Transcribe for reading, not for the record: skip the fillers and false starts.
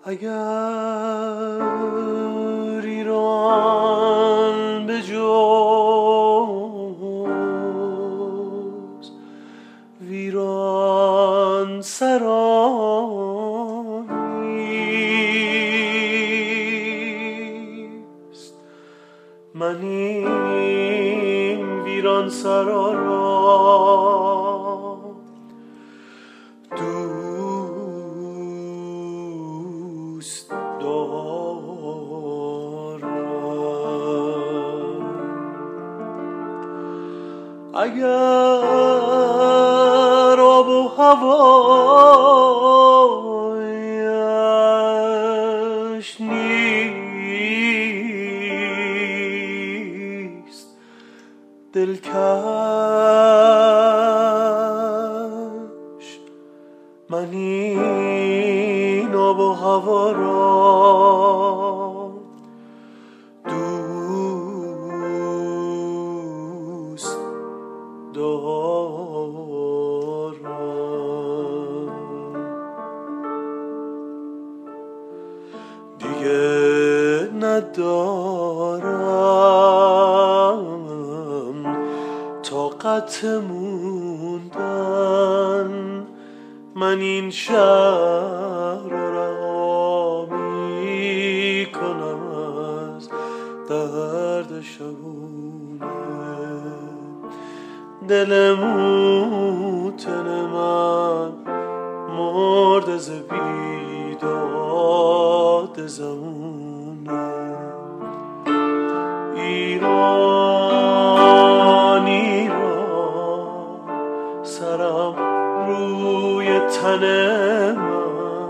اگر ایران به جز ویران سراییست، من این ویران سرا را دوست دارم. اگر آب و هوایش نیست دلکش، من این آب و هوا را دوست دارم. دیگه ندارم طاقت موندن، من این شهر را رها می کنم از درد شبونه. دل موتن من مرد ز بیداد زمونه. ایران ایران سرم روی تنه